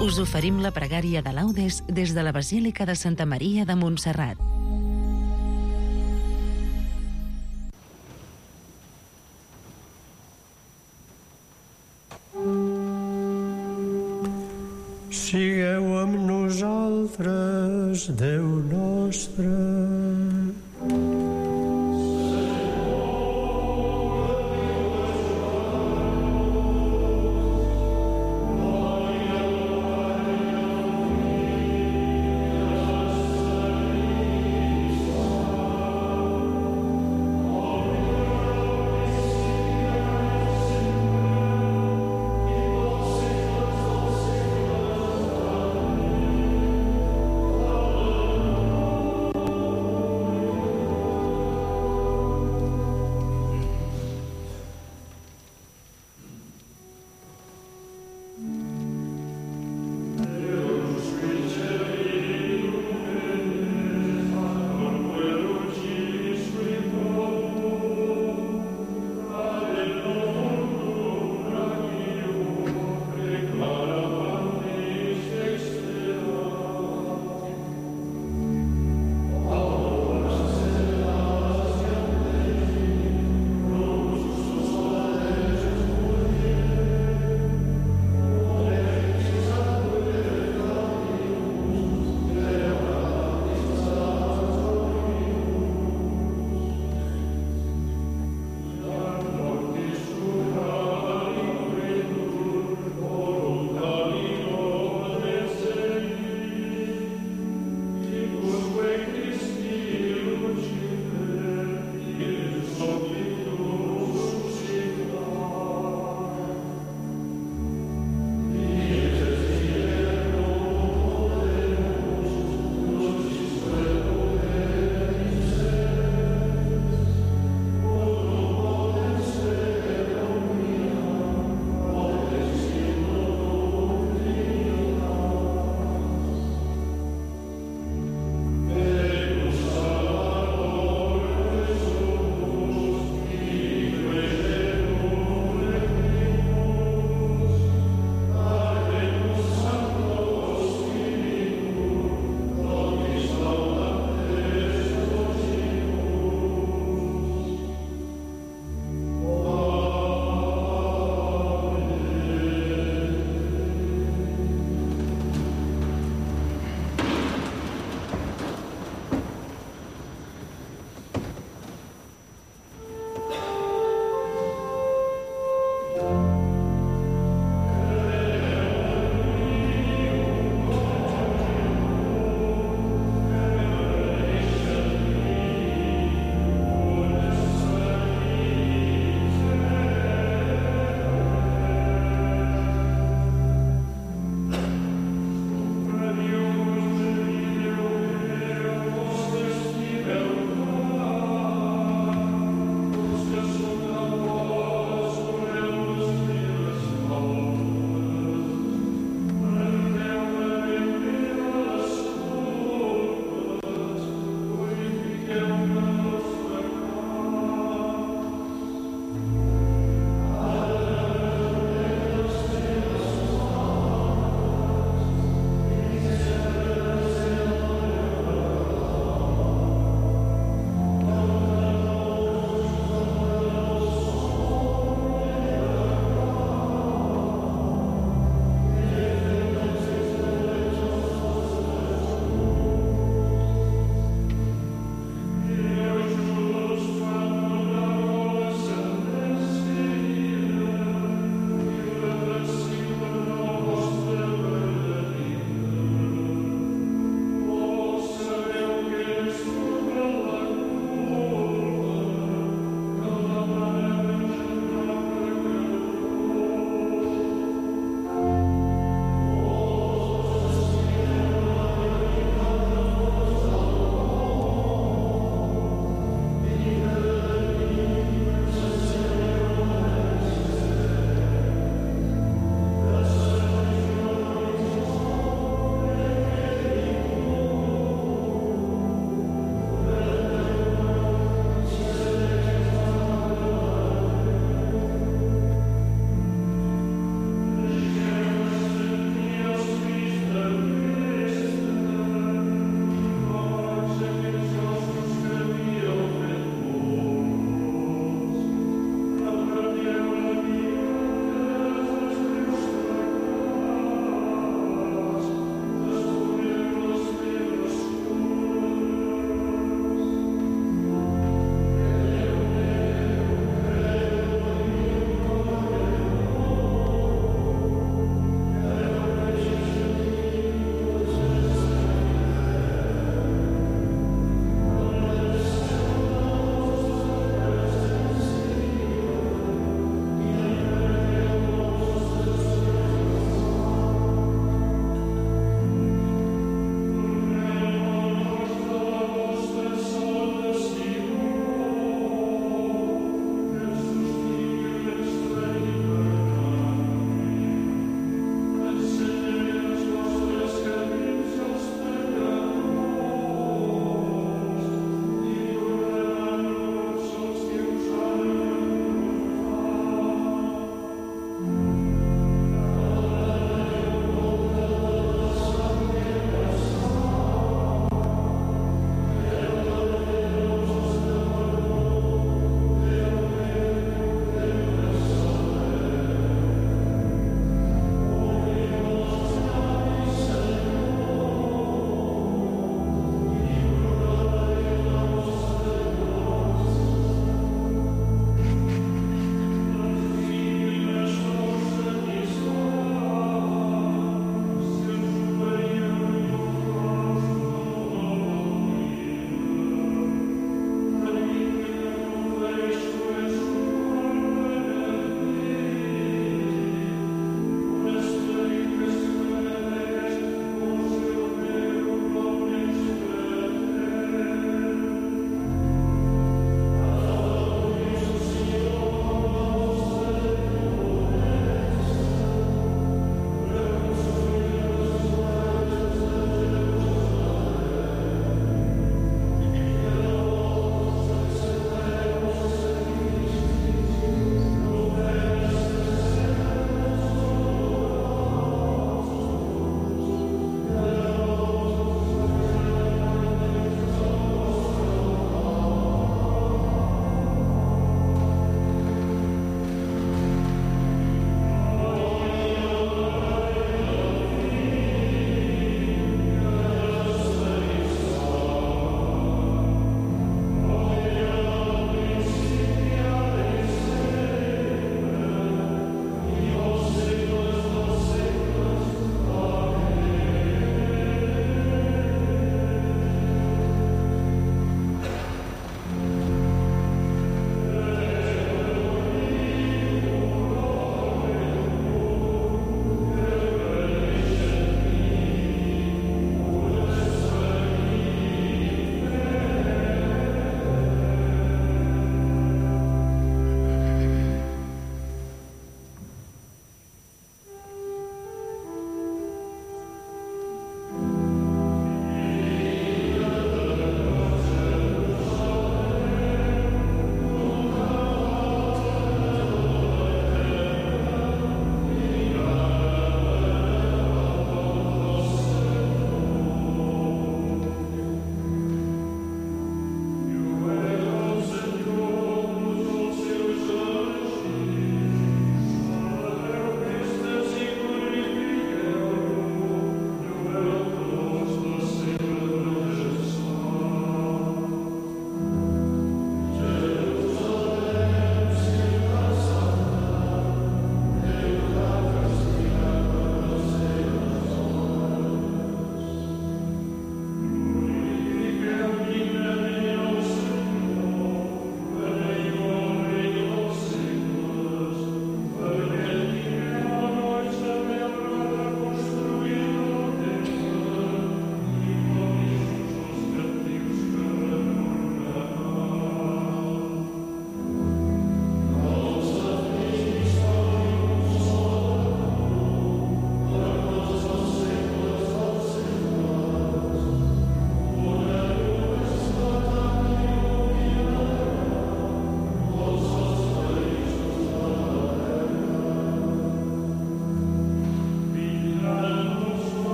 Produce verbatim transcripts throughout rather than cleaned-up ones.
Us oferim la pregària de laudes des de la Basílica de Santa Maria de Montserrat. Sigueu amb nosaltres, Déu nostre.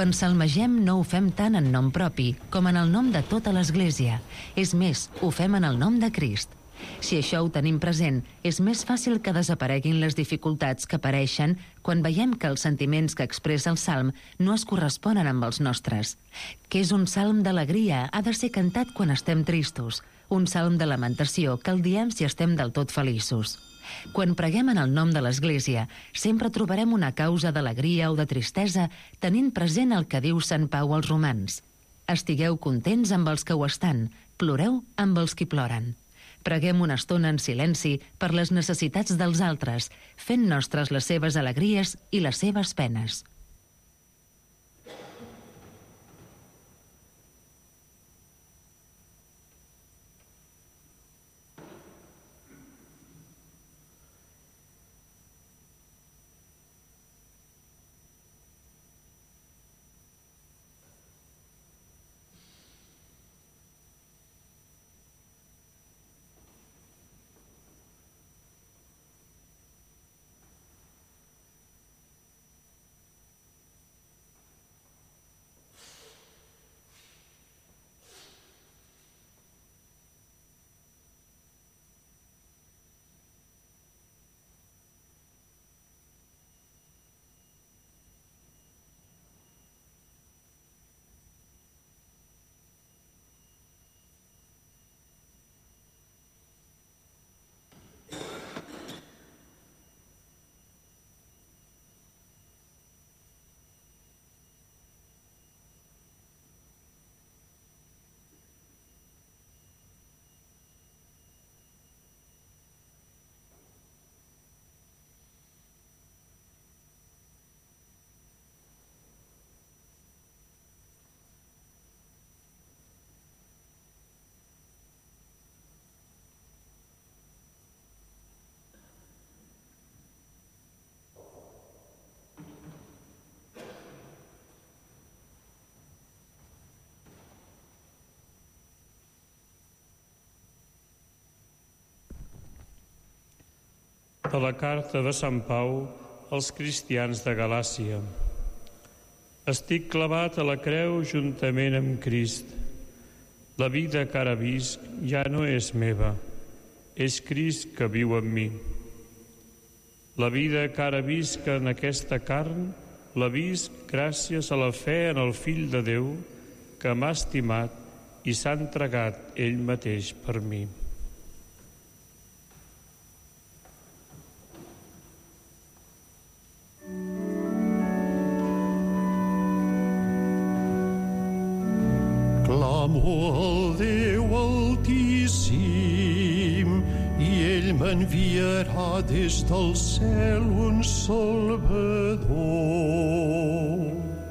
Quan salmegem no ho fem tant en nom propi com en el nom de tota l'Església. És més, ho fem en el nom de Crist. Si això ho tenim present, és més fàcil que desapareguin les dificultats que apareixen quan veiem que els sentiments que expressa el salm no es corresponen amb els nostres. Que és un salm d'alegria ha de ser cantat quan estem tristos, un salm de lamentació que el diem si estem del tot feliços. Quan preguem en el nom de l'Església, sempre trobarem una causa d'alegria o de tristesa tenint present el que diu Sant Pau als romans. Estigueu contents amb els que ho estan, ploreu amb els qui ploren. Preguem una estona en silenci per les necessitats dels altres, fent nostres les seves alegries i les seves penes. De la carta de Sant Pau als cristians de Galàcia. Estic clavat a la creu juntament amb Crist. La vida que ara visc ja no és meva, és Crist que viu en mi. La vida que ara visc en aquesta carn, la visc gràcies a la fe en el Fill de Déu, que m'ha estimat i s'ha entregat ell mateix per mi. Clamo al Déu Altíssim i ell m'enviarà des del cel un Salvador.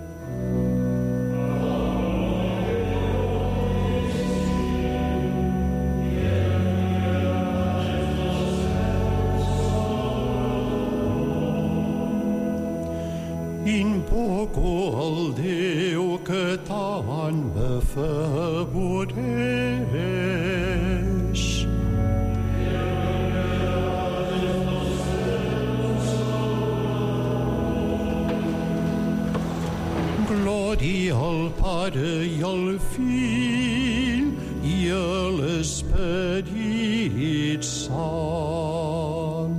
Invoco el Déu que tant m'afavoreix. Glòria al Pare i al Fill i a l'Esperit Sant.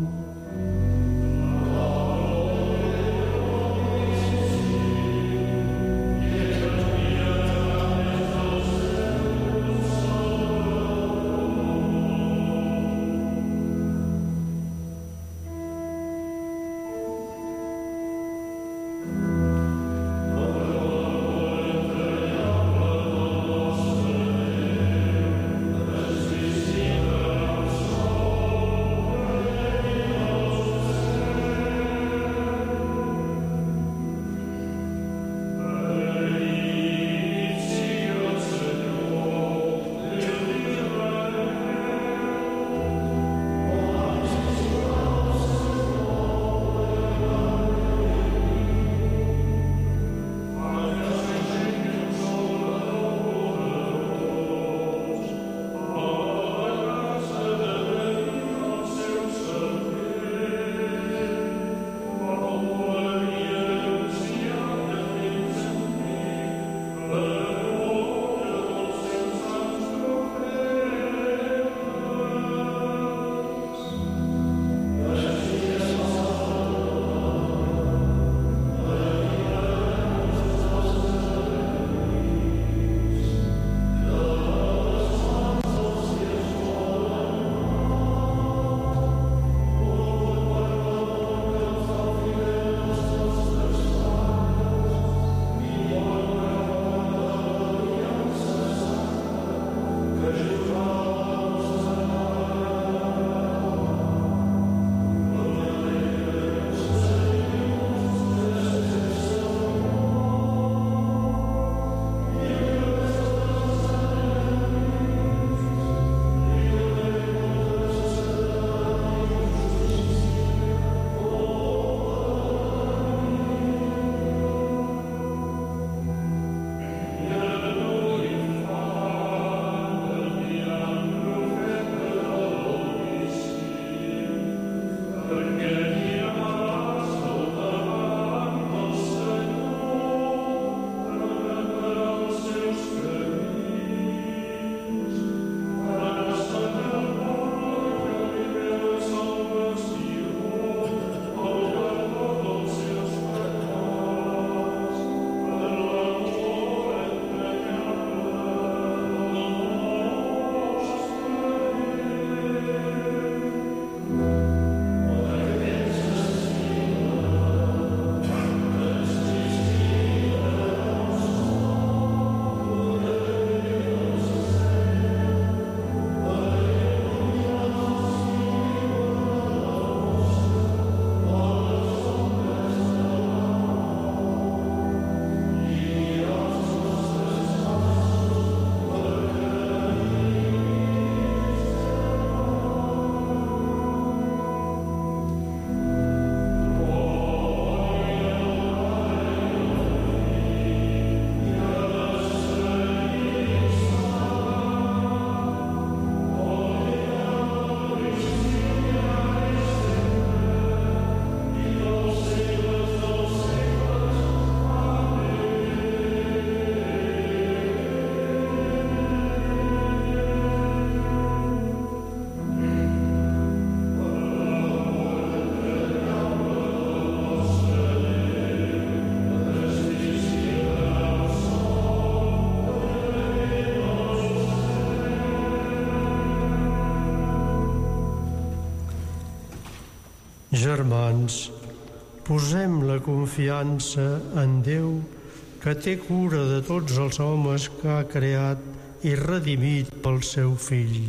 Germans, posem la confiança en Déu, que té cura de tots els homes que ha creat i redimit pel seu Fill.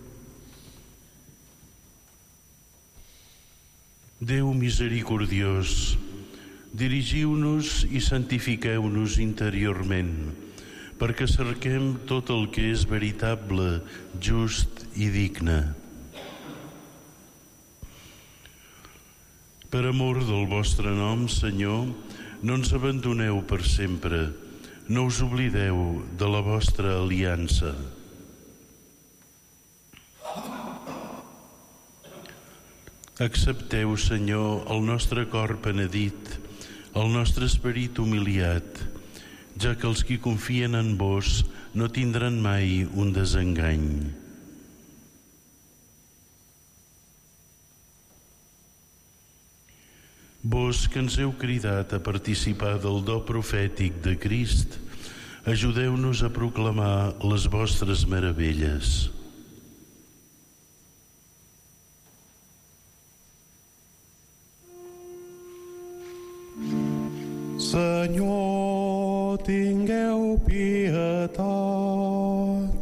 Déu misericordiós, dirigiu-nos i santifiqueu-nos interiorment, perquè cerquem tot el que és veritable, just i digne. Per amor del vostre nom, Senyor, no ens abandoneu per sempre, no us oblideu de la vostra aliança. Accepteu, Senyor, el nostre cor penedit, el nostre esperit humiliat, ja que els qui confien en vos no tindran mai un desengany. Vos que ens heu cridat a participar del do profètic de Crist, ajudeu-nos a proclamar les vostres meravelles. Senyor, tingueu pietat.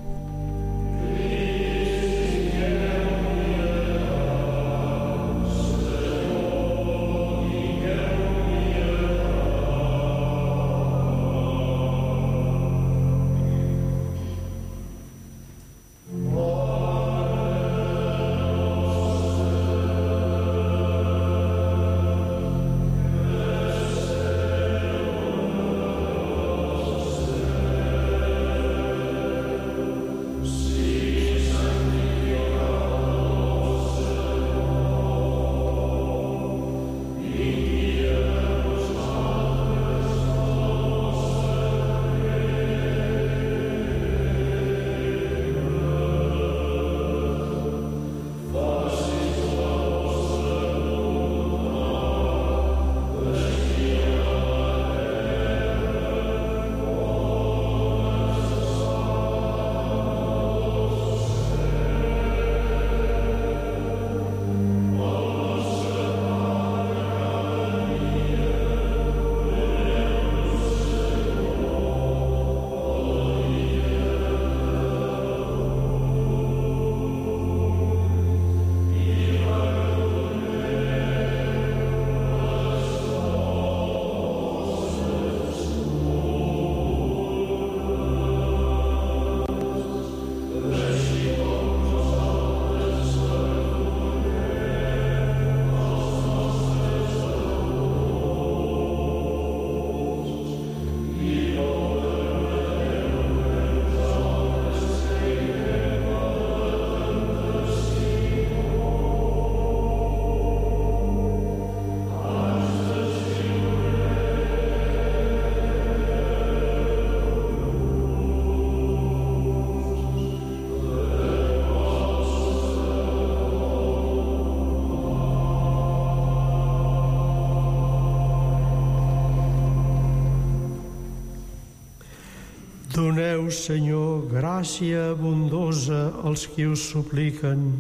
Doneu, Senyor, gràcia abundosa als qui us supliquen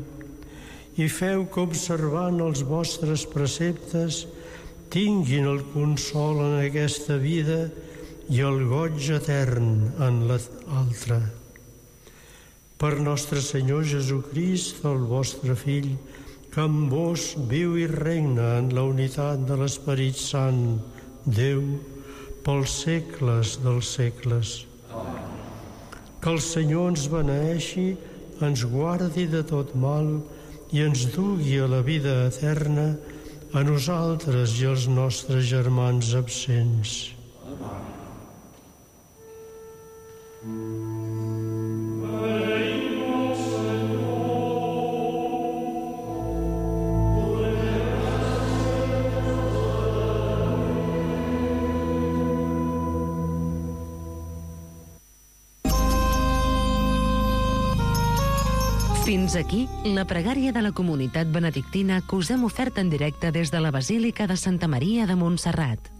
i feu que, observant els vostres preceptes, tinguin el consol en aquesta vida i el goig etern en l'altra. Per nostre Senyor Jesucrist, el vostre Fill, que amb vos viu i regna en la unitat de l'Esperit Sant, Déu, pels segles dels segles. Que el Senyor ens beneeixi, ens guardi de tot mal i ens dugui a la vida eterna, a nosaltres i als nostres germans absents. Fins aquí la pregària de la comunitat benedictina que us hem ofert en directe des de la Basílica de Santa Maria de Montserrat.